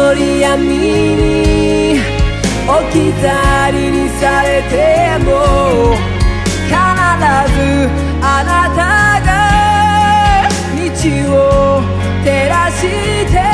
り闇に置き去りにされても必ずあなたが道を照らして